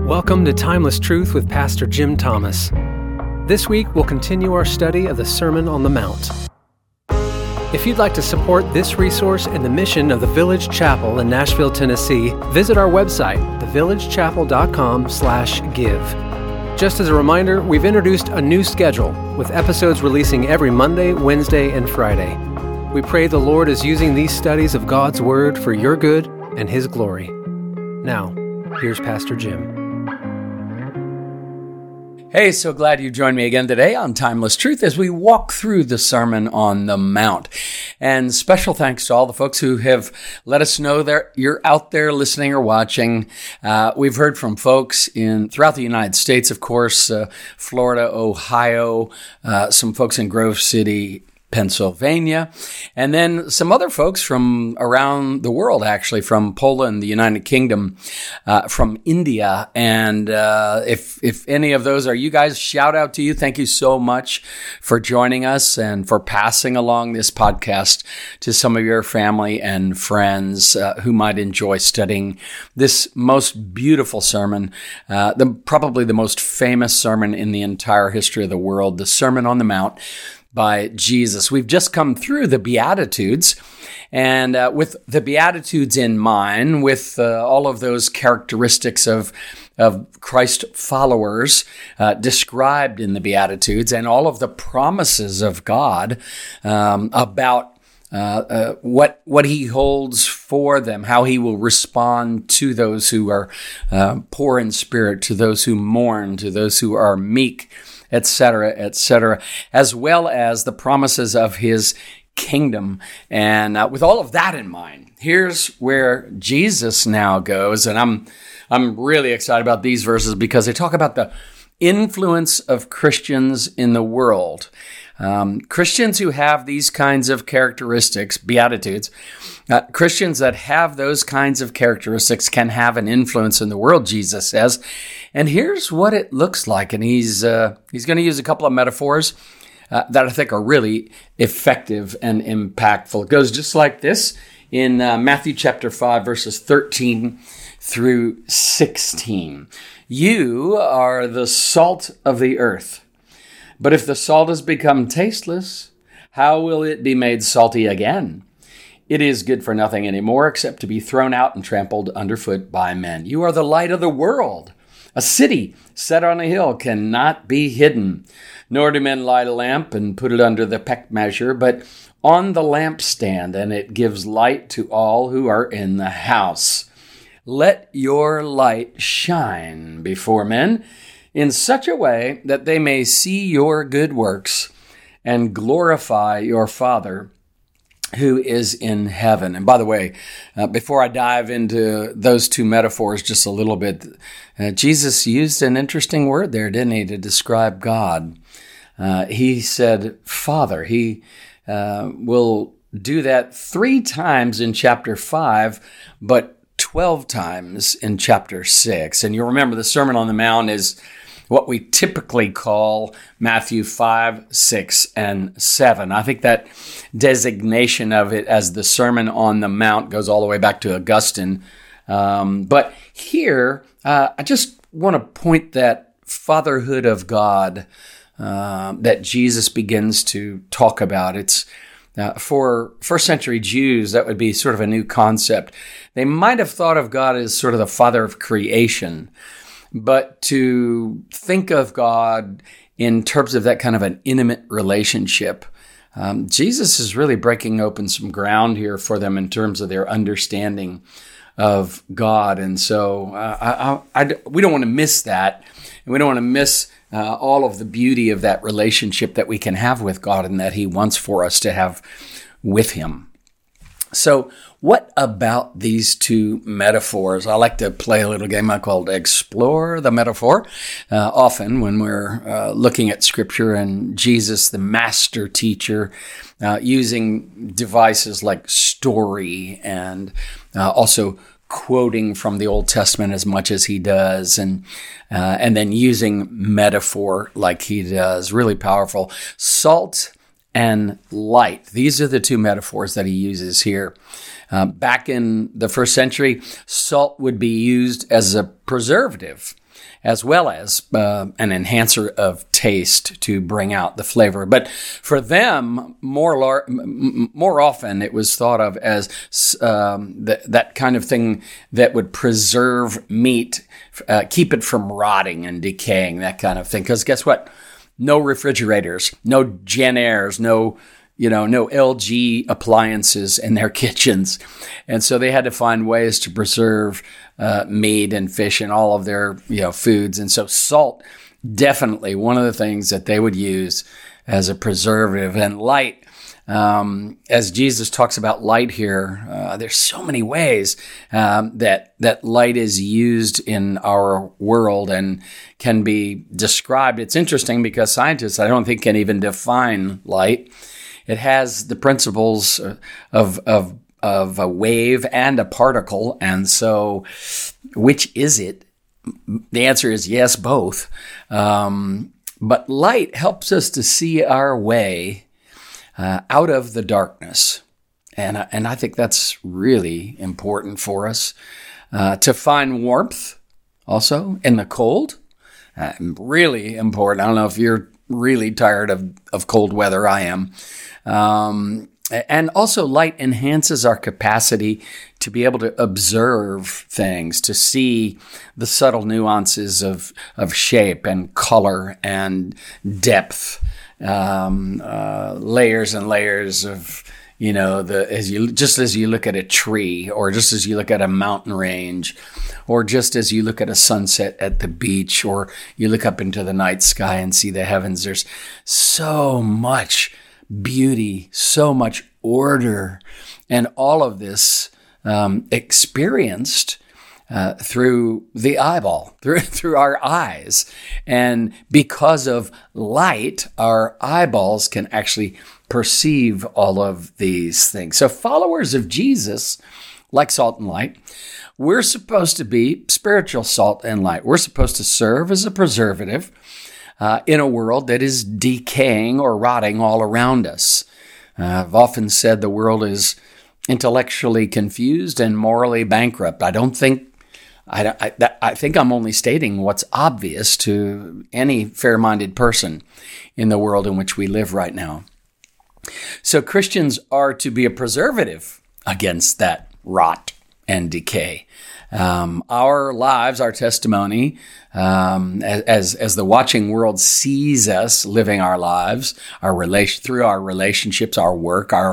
Welcome to Timeless Truth with Pastor Jim Thomas. This week, we'll continue our study of the Sermon on the Mount. If you'd like to support this resource and the mission of the Village Chapel in Nashville, Tennessee, visit our website, thevillagechapel.com/give. Just as a reminder, we've introduced a new schedule with episodes releasing every Monday, Wednesday, and Friday. We pray the Lord is using these studies of God's Word for your good and His glory. Now, here's Pastor Jim. Hey, so glad you joined me again today on Timeless Truth as we walk through the Sermon on the Mount. And special thanks to all the folks who have let us know that you're out there listening or watching. We've heard from folks throughout the United States, of course, Florida, Ohio, some folks in Grove City, Pennsylvania, and then some other folks from around the world, actually, from Poland, the United Kingdom, from India. And if any of those are you guys, shout out to you. Thank you so much for joining us and for passing along this podcast to some of your family and friends who might enjoy studying this most beautiful sermon, probably the most famous sermon in the entire history of the world, the Sermon on the Mount by Jesus. We've just come through the Beatitudes, and with the Beatitudes in mind, with all of those characteristics of Christ followers described in the Beatitudes, and all of the promises of God about what He holds for them, how He will respond to those who are poor in spirit, to those who mourn, to those who are meek, etc., as well as the promises of His kingdom. And with all of that in mind, here's where Jesus now goes. And I'm really excited about these verses because they talk about the influence of Christians in the world. Christians who have these kinds of characteristics, Beatitudes, Christians that have those kinds of characteristics can have an influence in the world, Jesus says. And here's what it looks like. And he's going to use a couple of metaphors that I think are really effective and impactful. It goes just like this in Matthew chapter 5, verses 13 through 16. You are the salt of the earth. But if the salt has become tasteless, how will it be made salty again? It is good for nothing anymore except to be thrown out and trampled underfoot by men. You are the light of the world. A city set on a hill cannot be hidden. Nor do men light a lamp and put it under the peck measure, but on the lampstand, and it gives light to all who are in the house. Let your light shine before men in such a way that they may see your good works and glorify your Father who is in heaven. And by the way, before I dive into those two metaphors just a little bit, Jesus used an interesting word there, didn't he, to describe God. He said, Father. He will do that 3 times in chapter 5, but 12 times in chapter 6. And you'll remember the Sermon on the Mount is what we typically call Matthew 5, 6, and 7. I think that designation of it as the Sermon on the Mount goes all the way back to Augustine. But here, I just want to point that fatherhood of God that Jesus begins to talk about. It's for first century Jews, that would be sort of a new concept. They might have thought of God as sort of the father of creation, but to think of God in terms of that kind of an intimate relationship, Jesus is really breaking open some ground here for them in terms of their understanding of God. And so we don't want to miss that, and we don't want to miss all of the beauty of that relationship that we can have with God and that He wants for us to have with Him. So what about these two metaphors? I like to play a little game I called Explore the Metaphor. Often when we're looking at Scripture and Jesus, the master teacher, using devices like story and also quoting from the Old Testament as much as he does, and then using metaphor like he does. Really powerful. Salt and light. These are the two metaphors that he uses here. Back in the first century, salt would be used as a preservative as well as an enhancer of taste to bring out the flavor. But for them, more often it was thought of as that kind of thing that would preserve meat, keep it from rotting and decaying, that kind of thing. Because guess what? No refrigerators, no Jenn-Airs, no LG appliances in their kitchens. And so they had to find ways to preserve meat and fish and all of their foods. And so salt, definitely one of the things that they would use as a preservative. And light, as Jesus talks about light here, there's so many ways that light is used in our world and can be described. It's interesting because scientists, I don't think, can even define light. It has the principles of a wave and a particle. And so which is it? The answer is yes, both. But light helps us to see our way out of the darkness. And I think that's really important for us to find warmth also in the cold. Really important. I don't know if you're really tired of cold weather. I am. And also light enhances our capacity to be able to observe things, to see the subtle nuances of shape and color and depth, layers and layers of, as you look at a tree, or just as you look at a mountain range, or just as you look at a sunset at the beach, or you look up into the night sky and see the heavens, there's so much beauty, so much order, and all of this experienced through the eyeball, through our eyes. And because of light, our eyeballs can actually perceive all of these things. So followers of Jesus, like salt and light, we're supposed to be spiritual salt and light. We're supposed to serve as a preservative in a world that is decaying or rotting all around us. I've often said the world is intellectually confused and morally bankrupt. I think I'm only stating what's obvious to any fair-minded person in the world in which we live right now. So Christians are to be a preservative against that rot and decay. Our lives, our testimony, as the watching world sees us living our lives, through our relationships, our work, our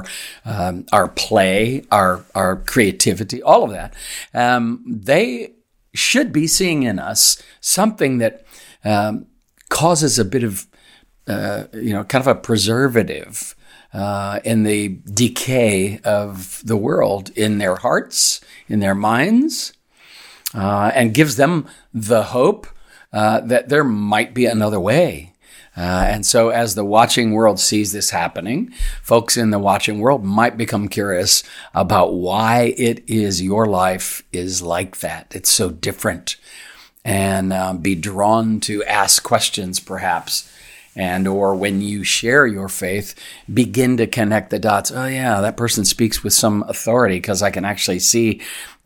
play, our creativity, all of that, they should be seeing in us something that causes a bit of, kind of a preservative in the decay of the world in their hearts, in their minds, and gives them the hope that there might be another way. And so as the watching world sees this happening, folks in the watching world might become curious about why it is your life is like that. It's so different, and be drawn to ask questions perhaps. And or when you share your faith, begin to connect the dots. Oh yeah, that person speaks with some authority because I can actually see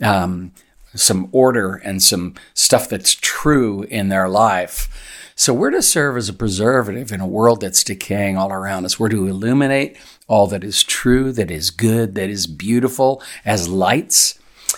some order and some stuff that's true in their life. So we're to serve as a preservative in a world that's decaying all around us. We're to illuminate all that is true, that is good, that is beautiful as lights.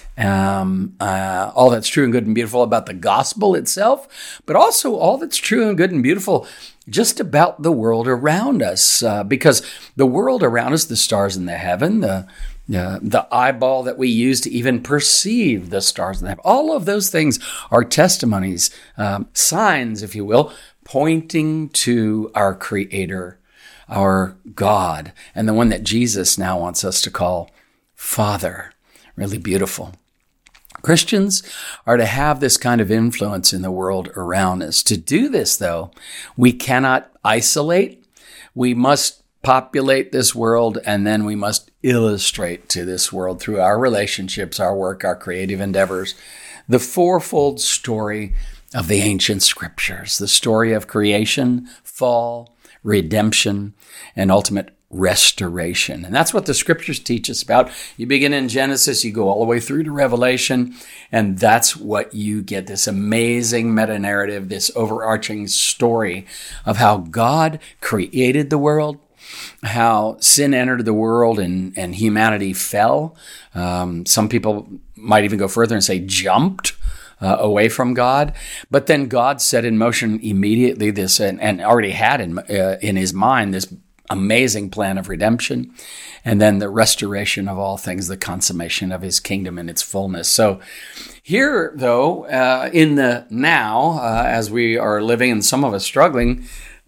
All that's true and good and beautiful about the gospel itself, but also all that's true and good and beautiful just about the world around us, because the world around us, the stars in the heaven, the eyeball that we use to even perceive the stars in the heaven, all of those things are testimonies, signs, if you will, pointing to our Creator, our God, and the one that Jesus now wants us to call Father. Really beautiful. Christians are to have this kind of influence in the world around us. To do this, though, we cannot isolate. We must populate this world, and then we must illustrate to this world through our relationships, our work, our creative endeavors, the fourfold story of the ancient scriptures, the story of creation, fall, redemption, and ultimate restoration. And that's what the scriptures teach us about. You begin in Genesis, you go all the way through to Revelation, and that's what you get, this amazing meta-narrative, this overarching story of how God created the world, how sin entered the world and humanity fell. Some people might even go further and say jumped away from God. But then God set in motion immediately this, and already had in his mind this amazing plan of redemption, and then the restoration of all things, the consummation of his kingdom in its fullness. So here, though, in the now, as we are living, and some of us struggling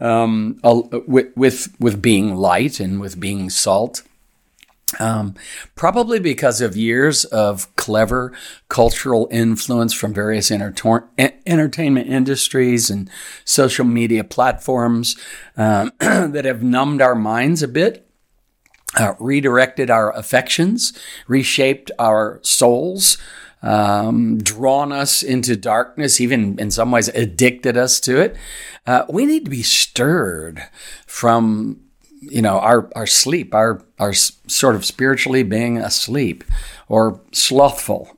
with being light and with being salt, probably because of years of clever cultural influence from various entertainment industries and social media platforms that have numbed our minds a bit, redirected our affections, reshaped our souls, drawn us into darkness, even in some ways addicted us to it. We need to be stirred from our sleep, our sort of spiritually being asleep or slothful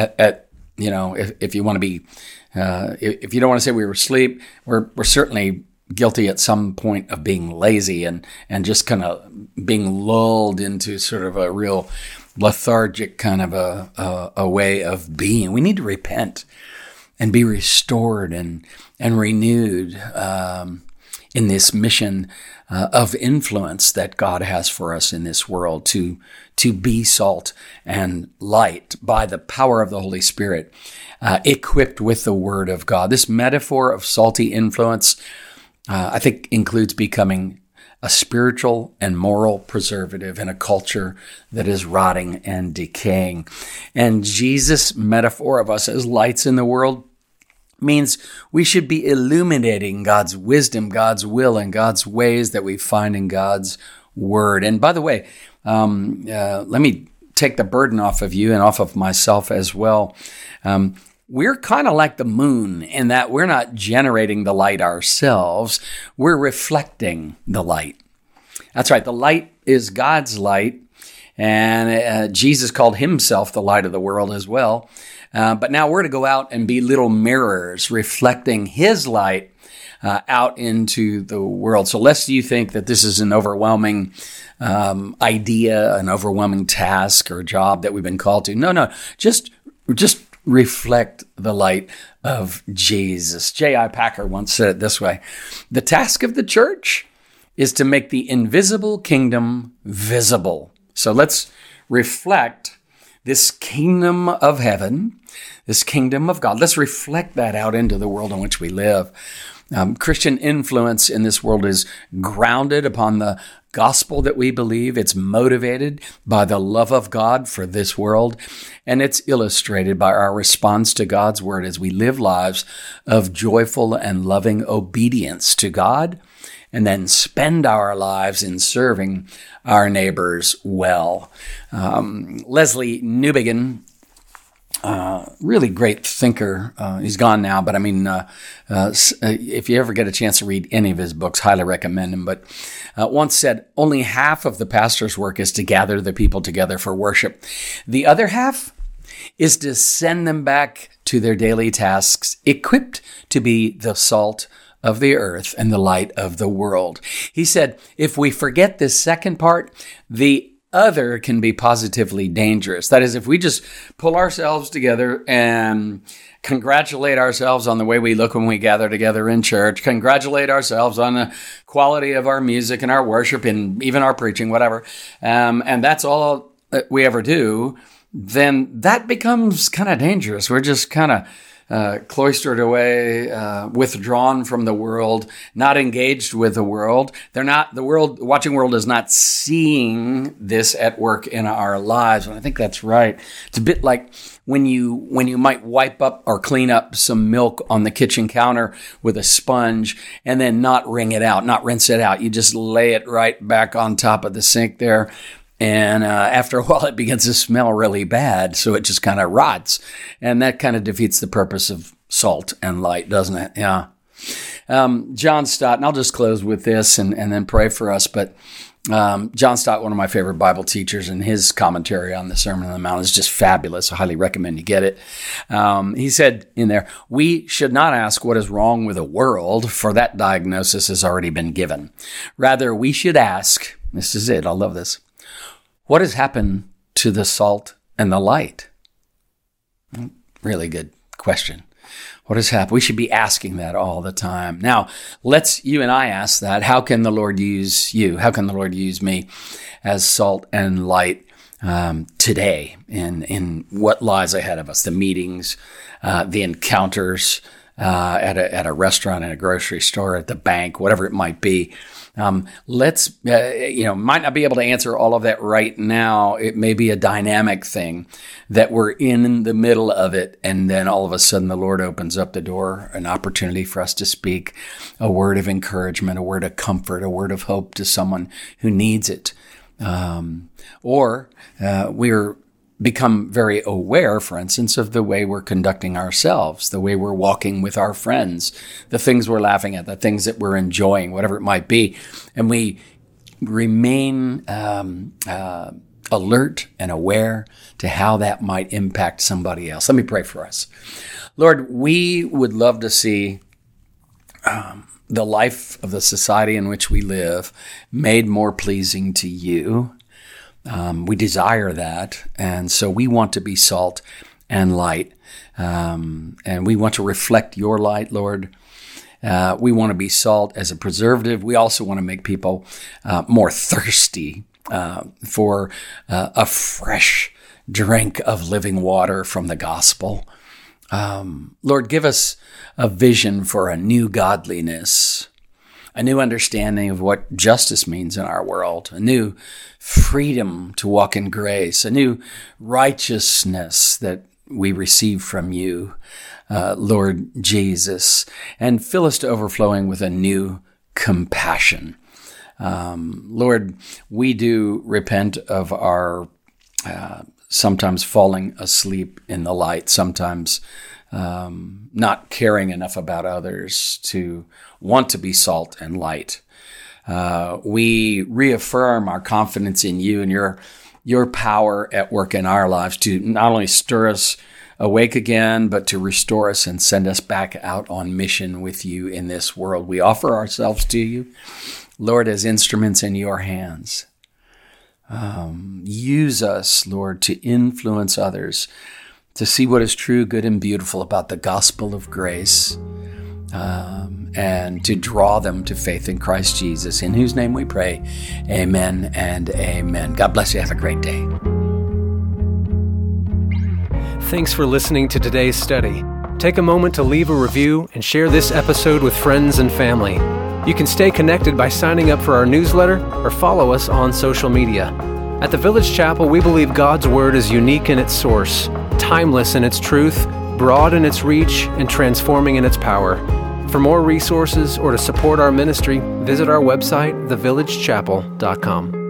if you want to be, if you don't want to say we were asleep, we're certainly guilty at some point of being lazy and just kind of being lulled into sort of a real lethargic kind of a way of being. We need to repent and be restored and renewed, in this mission of influence that God has for us in this world, to be salt and light by the power of the Holy Spirit, equipped with the Word of God. This metaphor of salty influence, I think, includes becoming a spiritual and moral preservative in a culture that is rotting and decaying. And Jesus' metaphor of us as lights in the world means we should be illuminating God's wisdom, God's will, and God's ways that we find in God's Word. And by the way, let me take the burden off of you and off of myself as well. We're kind of like the moon in that we're not generating the light ourselves. We're reflecting the light. That's right. The light is God's light. And Jesus called himself the light of the world as well. But now we're to go out and be little mirrors reflecting his light out into the world. So lest you think that this is an overwhelming idea, an overwhelming task or job that we've been called to. No, just reflect the light of Jesus. J.I. Packer once said it this way: the task of the church is to make the invisible kingdom visible. So let's reflect this kingdom of heaven, this kingdom of God. Let's reflect that out into the world in which we live. Christian influence in this world is grounded upon the gospel that we believe. It's motivated by the love of God for this world, and it's illustrated by our response to God's word as we live lives of joyful and loving obedience to God, and then spend our lives in serving our neighbors well. Leslie Newbigin, really great thinker. He's gone now, but I mean, if you ever get a chance to read any of his books, highly recommend him. But once said, only half of the pastor's work is to gather the people together for worship. The other half is to send them back to their daily tasks, equipped to be the salt of the earth and the light of the world. He said, if we forget this second part, the other can be positively dangerous. That is, if we just pull ourselves together and congratulate ourselves on the way we look when we gather together in church, congratulate ourselves on the quality of our music and our worship and even our preaching, whatever, and that's all that we ever do, then that becomes kind of dangerous. We're just kind of cloistered away, withdrawn from the world, not engaged with the world. The watching world is not seeing this at work in our lives. And I think that's right. It's a bit like when you might wipe up or clean up some milk on the kitchen counter with a sponge and then not rinse it out. You just lay it right back on top of the sink there. And after a while, it begins to smell really bad, so it just kind of rots. And that kind of defeats the purpose of salt and light, doesn't it? Yeah. John Stott, and I'll just close with this and then pray for us. But John Stott, one of my favorite Bible teachers, and his commentary on the Sermon on the Mount is just fabulous. I highly recommend you get it. He said in there, we should not ask what is wrong with the world, for that diagnosis has already been given. Rather, we should ask, this is it, I love this, what has happened to the salt and the light? Really good question. What has happened? We should be asking that all the time. Now, let's you and I ask that. How can the Lord use you? How can the Lord use me as salt and light today in what lies ahead of us? The meetings, the encounters at a restaurant, in a grocery store, at the bank, whatever it might be. Might not be able to answer all of that right now. It may be a dynamic thing that we're in the middle of it. And then all of a sudden the Lord opens up the door, an opportunity for us to speak a word of encouragement, a word of comfort, a word of hope to someone who needs it. Or we're become very aware, for instance, of the way we're conducting ourselves, the way we're walking with our friends, the things we're laughing at, the things that we're enjoying, whatever it might be. And we remain alert and aware to how that might impact somebody else. Let me pray for us. Lord, we would love to see the life of the society in which we live made more pleasing to you. We desire that, and so we want to be salt and light, and we want to reflect your light, Lord. We want to be salt as a preservative. We also want to make people more thirsty for a fresh drink of living water from the gospel. Lord, give us a vision for a new godliness, a new understanding of what justice means in our world, a new freedom to walk in grace, a new righteousness that we receive from you, Lord Jesus, and fill us to overflowing with a new compassion. Lord, we do repent of our sometimes falling asleep in the light, sometimes not caring enough about others to want to be salt and light. We reaffirm our confidence in you and your power at work in our lives to not only stir us awake again, but to restore us and send us back out on mission with you in this world. We offer ourselves to you, Lord, as instruments in your hands. Use us, Lord, to influence others, to see what is true, good, and beautiful about the gospel of grace, and to draw them to faith in Christ Jesus, in whose name we pray. Amen and amen. God bless you. Have a great day. Thanks for listening to today's study. Take a moment to leave a review and share this episode with friends and family. You can stay connected by signing up for our newsletter or follow us on social media. At the Village Chapel, we believe God's Word is unique in its source, timeless in its truth, broad in its reach, and transforming in its power. For more resources or to support our ministry, visit our website, thevillagechapel.com.